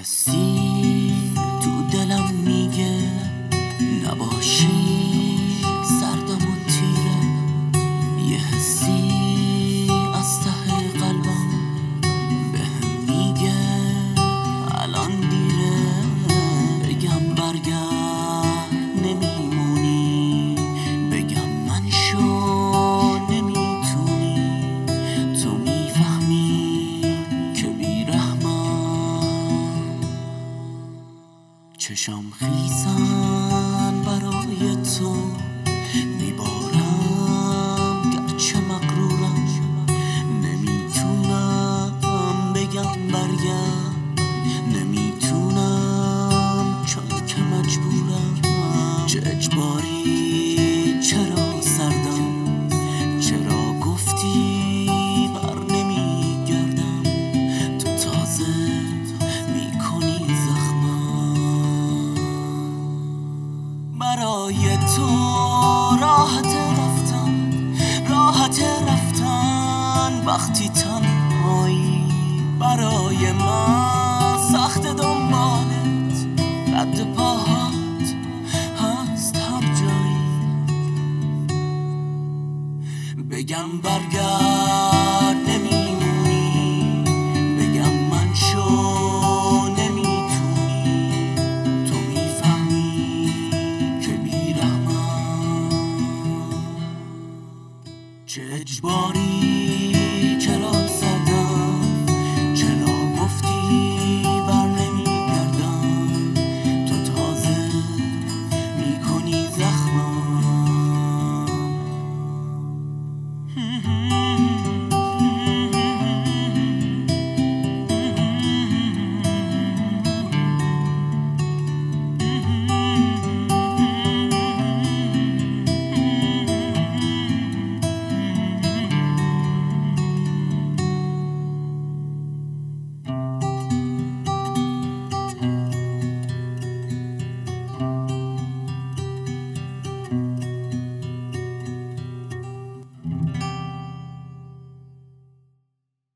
حسی تو دلم میگه نباشی سردم و تیره، یه حسی از ته قلبم بهم میگه الان دیره. بگم برگرد نمیمونی، بگم من شو نمیتونی، تو میفهمی که بیرحمم. چشم خیزن برای تو میبارم گرچه مغرورم، نمیتونم بگم برگرد، نمیتونم چون که مجبورم. چه اجباری، چرا سردم، چرا گفتی بر نمیگردم، تو تازه میکنی زخمم. برای تو راحت رفتن وقتی تنهایی، برای من سخت دنبالت، رد پاهات هست هر جایی. بگم برگرد